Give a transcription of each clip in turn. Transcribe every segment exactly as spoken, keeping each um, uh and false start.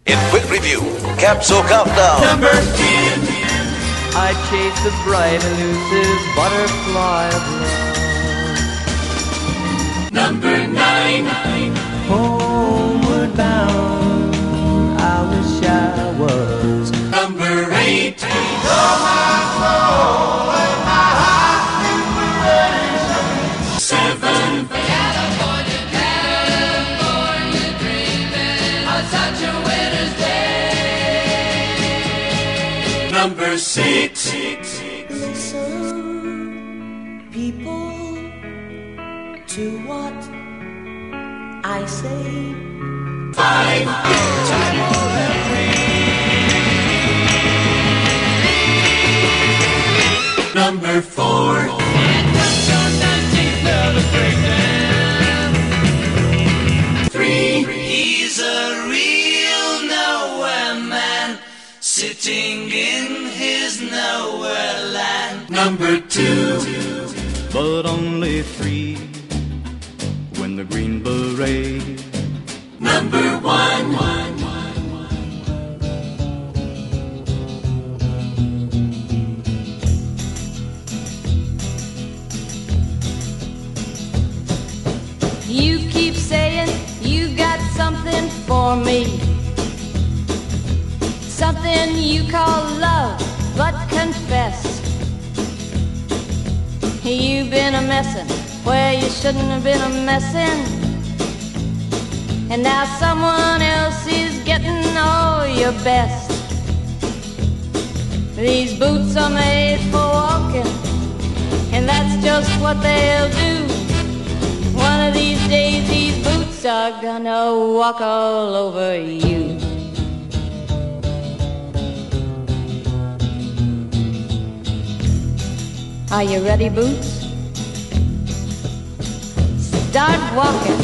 In quick review, Capsule Countdown. Number ten. I chase the bright elusive butterfly of love. Number nine. Homeward bound, I wish I was. Number eight. Seven. California, California dreaming on such a winter's day. Number six. Listen, people, to what I say. Five. Number four. Three. He's a real nowhere man, sitting in his nowhere land. Number two. But only three when the Green Beret. Number one. You keep saying you got something for me, something you call love, but confess you've been a messin' where you shouldn't have been a messin', and now someone else is getting all your best. These boots are made for walking, and that's just what they'll do. One of these days these boots are gonna walk all over you. Are you ready, Boots? Start walking.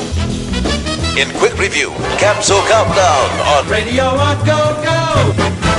In quick review, Capsule Countdown on Radio on Go Go.